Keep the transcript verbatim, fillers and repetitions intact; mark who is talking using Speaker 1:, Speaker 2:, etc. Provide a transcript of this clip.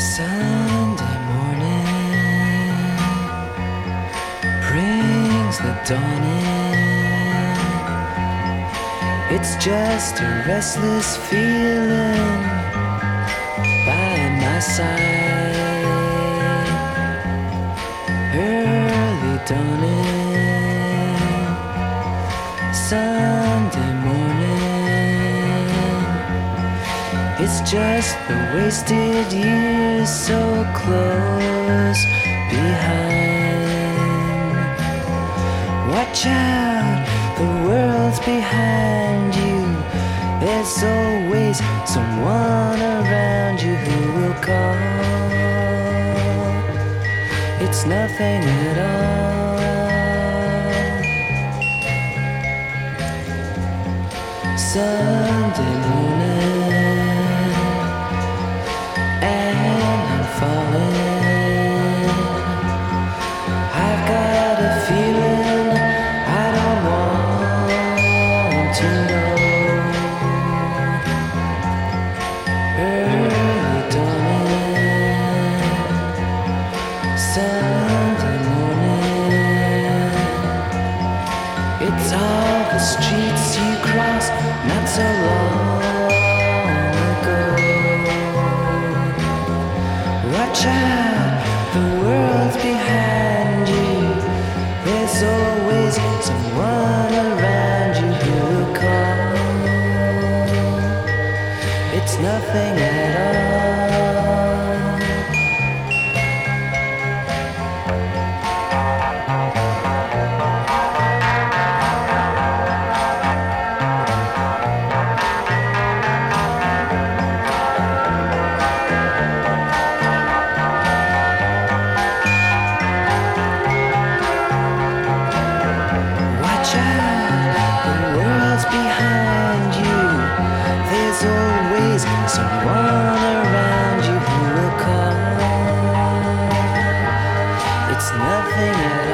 Speaker 1: Sunday morning brings the dawn in. It's just a restless feeling by my side. Early dawning Sunday morning. It's just the wasted years so close behind. Watch out, the world's behind you. There's always someone around you who will call. It's nothing at all. Sunday morning, and I'm falling. I've got a feeling I don't want to know. Early dawning Sunday morning. It's all the streets you crossed not so long ago. Watch out, the world's behind you. There's always someone around you who will call. It's nothing at all. Watch out, the world's behind you. There's always someone around you who will call. It's nothing at all.